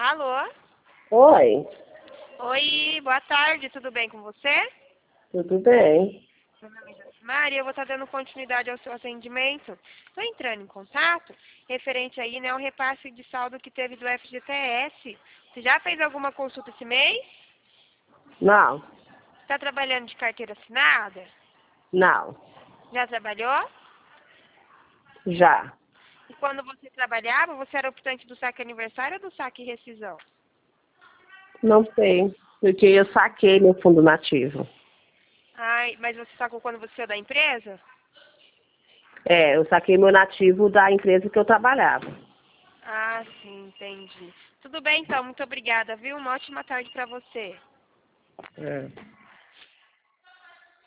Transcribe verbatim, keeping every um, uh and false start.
Alô? Oi, Oi, boa tarde, tudo bem com você? tudo bem? Meu nome é Maria, eu vou estar dando continuidade ao seu atendimento. Estou entrando em contato referente aí, né, ao repasse de saldo que teve do F G T S. Você já fez alguma consulta esse mês? Não, Está trabalhando de carteira assinada? não, Já trabalhou? já. E quando você trabalhava, você era optante do saque aniversário ou do saque rescisão? Não sei, porque eu saquei meu fundo nativo. Ai, mas você sacou quando você saiu da empresa? É, eu saquei meu nativo da empresa que eu trabalhava. Ah, sim, entendi. Tudo bem então, muito obrigada, viu? Uma ótima tarde para você. É.